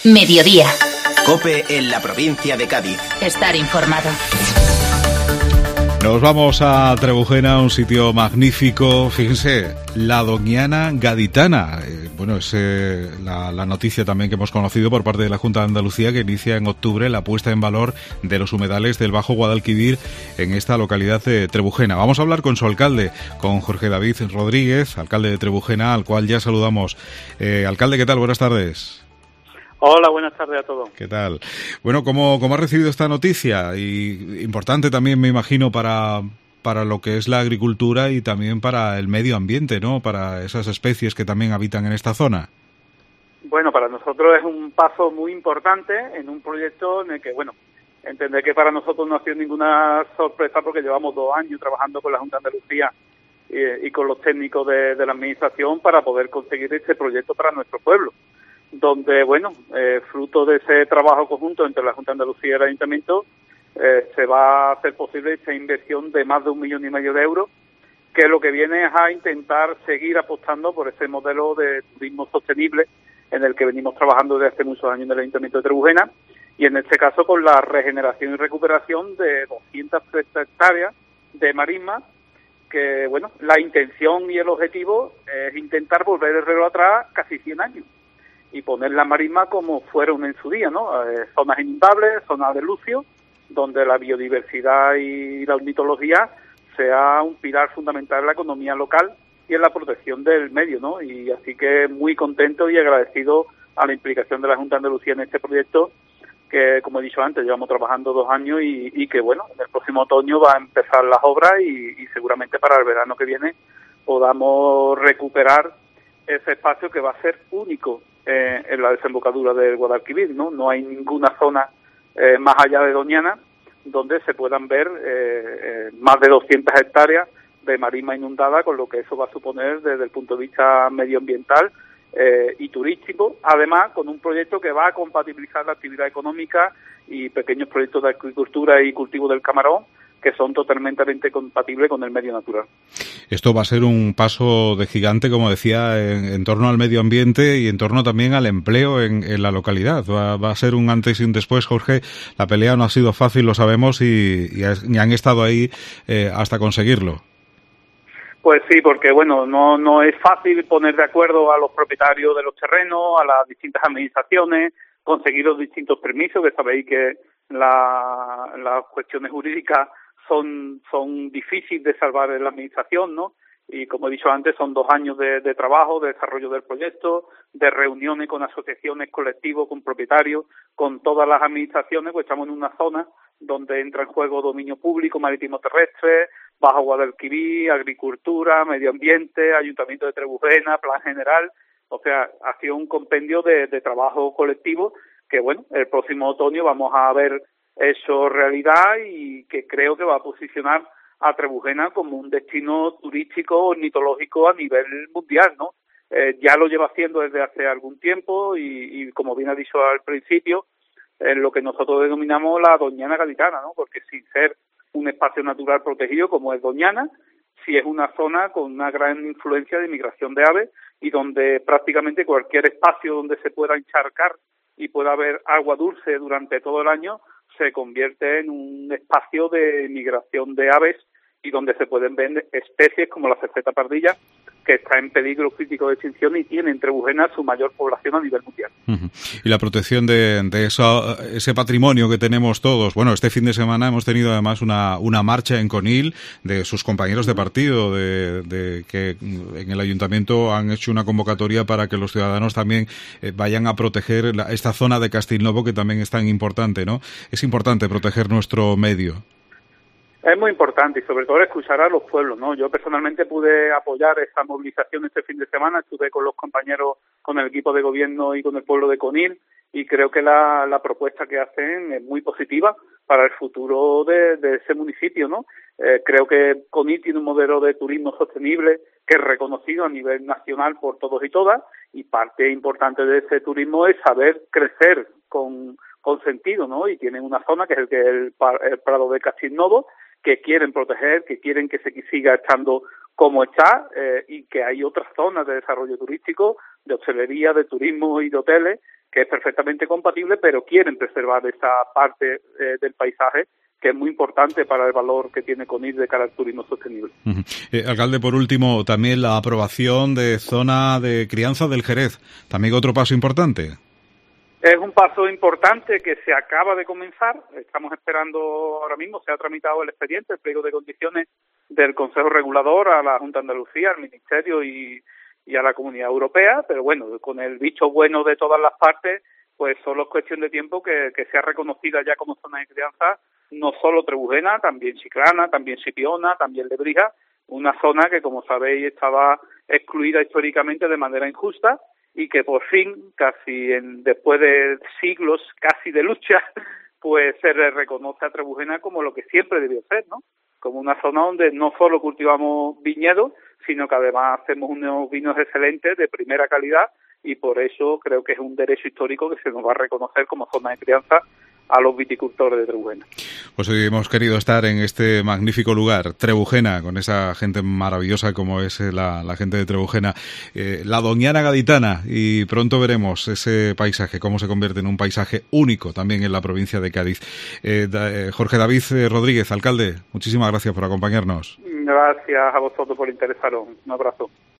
Mediodía. COPE en la provincia de Cádiz. Estar informado. Nos vamos a Trebujena, un sitio magnífico. Fíjense, la Doñana Gaditana. Es la noticia también que hemos conocido por parte de la Junta de Andalucía, que inicia en octubre la puesta en valor de los humedales del Bajo Guadalquivir en esta localidad de Trebujena. Vamos a hablar con su alcalde, con Jorge David Rodríguez, alcalde de Trebujena, al cual ya saludamos. Alcalde, ¿qué tal? Buenas tardes. Hola, buenas tardes a todos. ¿Qué tal? Bueno, ¿cómo ha recibido esta noticia? Y importante también, me imagino, para lo que es la agricultura y también para el medio ambiente, ¿no? Para esas especies que también habitan en esta zona. Bueno, para nosotros es un paso muy importante en un proyecto en el que, entender que para nosotros no ha sido ninguna sorpresa porque llevamos 2 años trabajando con la Junta de Andalucía y con los técnicos de la Administración para poder conseguir este proyecto para nuestro pueblo, donde, fruto de ese trabajo conjunto entre la Junta de Andalucía y el Ayuntamiento, se va a hacer posible esta inversión de más de 1,5 millones de euros, que lo que viene es a intentar seguir apostando por ese modelo de turismo sostenible en el que venimos trabajando desde hace muchos años en el Ayuntamiento de Trebujena, y en este caso con la regeneración y recuperación de 230 hectáreas de marisma, que, la intención y el objetivo es intentar volver el reloj atrás casi 100 años. Y poner la marisma como fueron en su día, ¿no? Zonas inundables, zonas de lucio, donde la biodiversidad y la ornitología sea un pilar fundamental en la economía local y en la protección del medio, ¿no? Y así que muy contento y agradecido a la implicación de la Junta de Andalucía en este proyecto, que, como he dicho antes, llevamos trabajando 2 años y que, en el próximo otoño va a empezar las obras y seguramente para el verano que viene podamos recuperar ese espacio que va a ser único en la desembocadura del Guadalquivir, ¿no? No hay ninguna zona más allá de Doñana donde se puedan ver más de 200 hectáreas de marisma inundada, con lo que eso va a suponer desde el punto de vista medioambiental y turístico, además con un proyecto que va a compatibilizar la actividad económica y pequeños proyectos de agricultura y cultivo del camarón, que son totalmente compatibles con el medio natural. Esto va a ser un paso de gigante, como decía, en torno al medio ambiente y en torno también al empleo en la localidad. Va a ser un antes y un después, Jorge. La pelea no ha sido fácil, lo sabemos, y han estado ahí hasta conseguirlo. Pues sí, porque no es fácil poner de acuerdo a los propietarios de los terrenos, a las distintas administraciones, conseguir los distintos permisos, que sabéis que las cuestiones jurídicas son difíciles de salvar en la administración, ¿no? Y como he dicho antes, son 2 años de trabajo, de desarrollo del proyecto, de reuniones con asociaciones, colectivos, con propietarios, con todas las administraciones, pues estamos en una zona donde entra en juego dominio público, marítimo terrestre, Bajo Guadalquivir, agricultura, medio ambiente, Ayuntamiento de Trebujena, plan general. O sea, ha sido un compendio de trabajo colectivo que, el próximo otoño vamos a ver eso realidad y que creo que va a posicionar a Trebujena como un destino turístico ornitológico a nivel mundial, ¿no? Ya lo lleva haciendo desde hace algún tiempo y como bien ha dicho al principio, lo que nosotros denominamos la Doñana Gaditana, ¿no? Porque sin ser un espacio natural protegido como es Doñana, sí es una zona con una gran influencia de migración de aves y donde prácticamente cualquier espacio donde se pueda encharcar y pueda haber agua dulce durante todo el año se convierte en un espacio de migración de aves y donde se pueden ver especies como la cerceta pardilla, que está en peligro crítico de extinción y tiene en Trebujena su mayor población a nivel mundial. Y la protección de ese patrimonio que tenemos todos. Bueno, este fin de semana hemos tenido además una marcha en Conil de sus compañeros de partido, de que en el ayuntamiento han hecho una convocatoria para que los ciudadanos también vayan a proteger esta zona de Castilnovo, que también es tan importante, ¿no? Es importante proteger nuestro medio. Es muy importante y sobre todo escuchar a los pueblos, ¿no? Yo personalmente pude apoyar esta movilización este fin de semana, estuve con los compañeros, con el equipo de gobierno y con el pueblo de Conil y creo que la propuesta que hacen es muy positiva para el futuro de ese municipio, ¿no? Creo que Conil tiene un modelo de turismo sostenible que es reconocido a nivel nacional por todos y todas y parte importante de ese turismo es saber crecer con sentido, ¿no? Y tienen una zona que es el Prado de Castilnovo, que quieren proteger, que quieren que se siga estando como está y que hay otras zonas de desarrollo turístico, de hostelería, de turismo y de hoteles que es perfectamente compatible, pero quieren preservar esa parte del paisaje que es muy importante para el valor que tiene Conil de cara al turismo sostenible. Alcalde, por último, también la aprobación de zona de crianza del Jerez, también otro paso importante. Es un paso importante que se acaba de comenzar, estamos esperando ahora mismo, se ha tramitado el expediente, el pliego de condiciones del Consejo Regulador a la Junta de Andalucía, al Ministerio y a la Comunidad Europea, pero bueno, con el visto bueno de todas las partes, pues solo es cuestión de tiempo que sea reconocida ya como zona de crianza, no solo Trebujena, también Chiclana, también Chipiona, también Lebrija, una zona que, como sabéis, estaba excluida históricamente de manera injusta y que por fin, después de siglos casi de lucha, pues se le reconoce a Trebujena como lo que siempre debió ser, ¿no? Como una zona donde no solo cultivamos viñedos, sino que además hacemos unos vinos excelentes de primera calidad y por eso creo que es un derecho histórico que se nos va a reconocer como zona de crianza a los viticultores de Trebujena. Pues hoy hemos querido estar en este magnífico lugar, Trebujena, con esa gente maravillosa como es la gente de Trebujena, la Doñana gaditana, y pronto veremos ese paisaje, cómo se convierte en un paisaje único también en la provincia de Cádiz. Jorge David Rodríguez, alcalde, muchísimas gracias por acompañarnos. Gracias a vosotros por interesaros. Un abrazo.